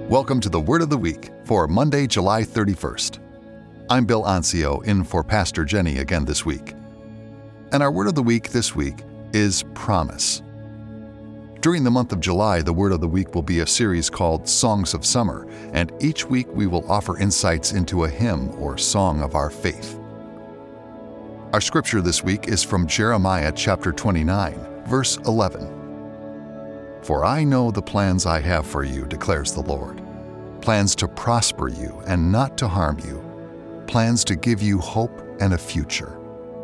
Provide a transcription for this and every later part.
Welcome to the Word of the Week for Monday, July 31st. I'm Bill Ancio, in for Pastor Jenny again this week. And our Word of the Week this week is promise. During the month of July, the Word of the Week will be a series called Songs of Summer, and each week we will offer insights into a hymn or song of our faith. Our scripture this week is from Jeremiah chapter 29, verse 11. For I know the plans I have for you, declares the Lord. Plans to prosper you and not to harm you. Plans to give you hope and a future.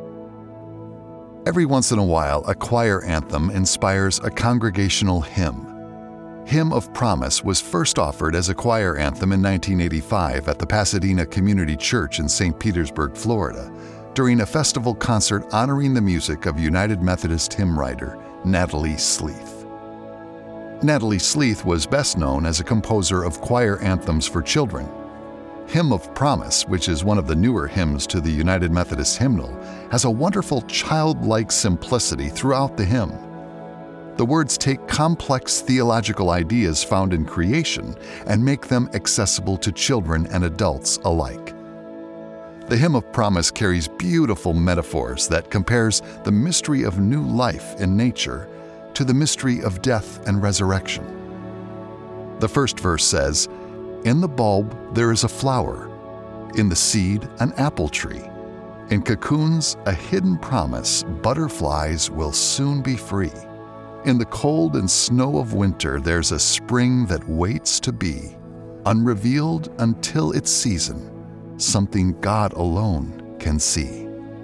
Every once in a while, a choir anthem inspires a congregational hymn. Hymn of Promise was first offered as a choir anthem in 1985 at the Pasadena Community Church in St. Petersburg, Florida, during a festival concert honoring the music of United Methodist hymn writer Natalie Sleeth. Natalie Sleeth was best known as a composer of choir anthems for children. Hymn of Promise, which is one of the newer hymns to the United Methodist hymnal, has a wonderful childlike simplicity throughout the hymn. The words take complex theological ideas found in creation and make them accessible to children and adults alike. The Hymn of Promise carries beautiful metaphors that compares the mystery of new life in nature to the mystery of death and resurrection. The first verse says, "In the bulb there is a flower, in the seed an apple tree. In cocoons a hidden promise, butterflies will soon be free. In the cold and snow of winter there's a spring that waits to be, unrevealed until its season, something God alone can see."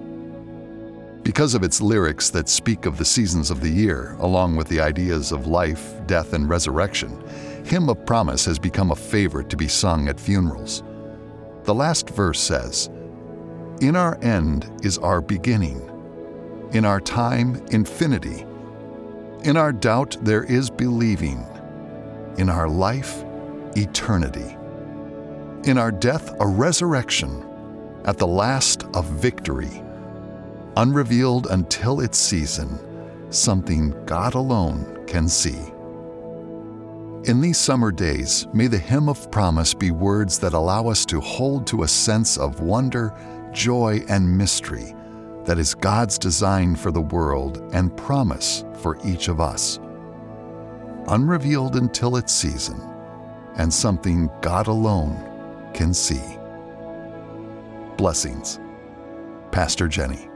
Because of its lyrics that speak of the seasons of the year, along with the ideas of life, death, and resurrection, Hymn of Promise has become a favorite to be sung at funerals. The last verse says, "In our end is our beginning. In our time, infinity. In our doubt, there is believing. In our life, eternity. In our death, a resurrection. At the last, a victory. Unrevealed until its season, something God alone can see." In these summer days, may the Hymn of Promise be words that allow us to hold to a sense of wonder, joy, and mystery that is God's design for the world and promise for each of us. Unrevealed until its season, and something God alone can see. Blessings. Pastor Jenny.